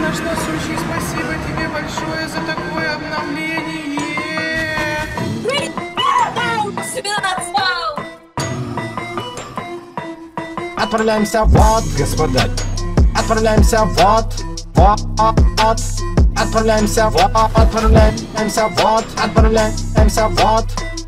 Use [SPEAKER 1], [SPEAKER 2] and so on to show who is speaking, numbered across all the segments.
[SPEAKER 1] наш насущий, спасибо тебе большое за такое обновление.
[SPEAKER 2] Отправляемся вот, господа. Отправляемся вот. Отправляемся вот. Отправляемся вот. Отправляемся вот.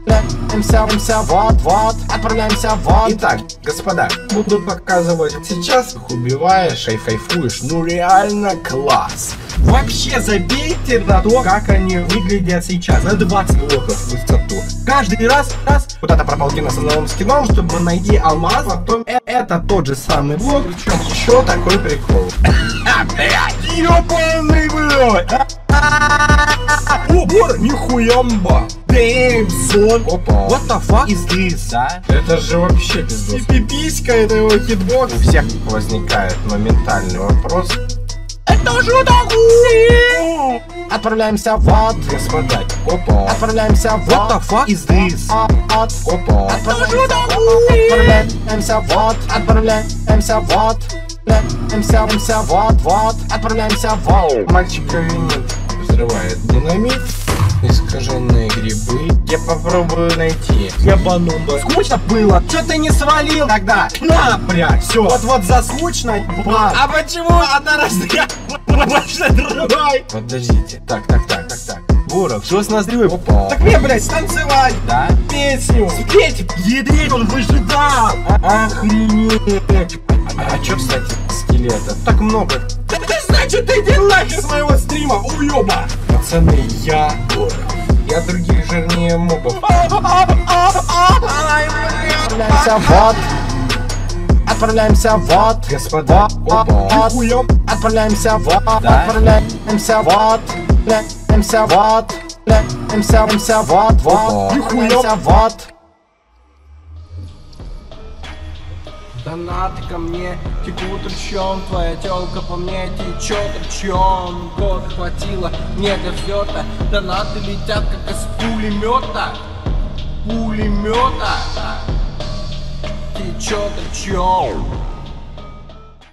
[SPEAKER 2] Отправляемся вот.
[SPEAKER 3] Итак, господа, буду показывать. Сейчас их убиваешь и кайфуешь. Ну реально класс. Вообще забейте на то, как они выглядят сейчас. На 20 блоков в высоту. Каждый раз куда-то пропал кино с новым скином, чтобы найти алмаз. Потом это тот же самый блок. Причем еще такой прикол. Блядь, ёбаный, блядь. О, бор, нихуямба. Damn, son. Опа. What the fuck is this, да? Это же вообще пиздец. Пиписька, это его хитбокс. У всех возникает моментальный вопрос. Это что такое?
[SPEAKER 2] Отправляемся вот,
[SPEAKER 3] господа. Опа.
[SPEAKER 2] Отправляемся вот.
[SPEAKER 3] What the fuck is this? Опа.
[SPEAKER 2] Отправляемся вот. Отправляемся вот. Отправляемся вот. Отправляемся вот.
[SPEAKER 3] Мальчика винит. Взрывает динамит. Искаженные грибы. Я попробую найти. Ебану. Скучно было. Чё ты не свалил тогда? На, блядь, все. Вот за скучно. А почему одна разная больше другой? Подождите. Так. Буров, что с ноздрёй? Опа. Так мне, блядь, станцевать. Да? Песню. Спеть. Ядрить он выжидал. Охренеть. А чё, кстати, скелетов? Так много. Значит, ты иди нахер с моего стрима, уёба! Пацаны, я Буров. Я других жирнее мобов.
[SPEAKER 2] Отправляемся вот. Отправляемся вот,
[SPEAKER 3] господа. Опа.
[SPEAKER 2] Отправляемся вот. Отправляемся вот. Отправляемся вот.
[SPEAKER 1] Донаты ко мне текут ручьем, твоя тёлка по мне течет ручьем. Год хватило мне до взлета, донаты летят как из пулемета. Течет ручьем.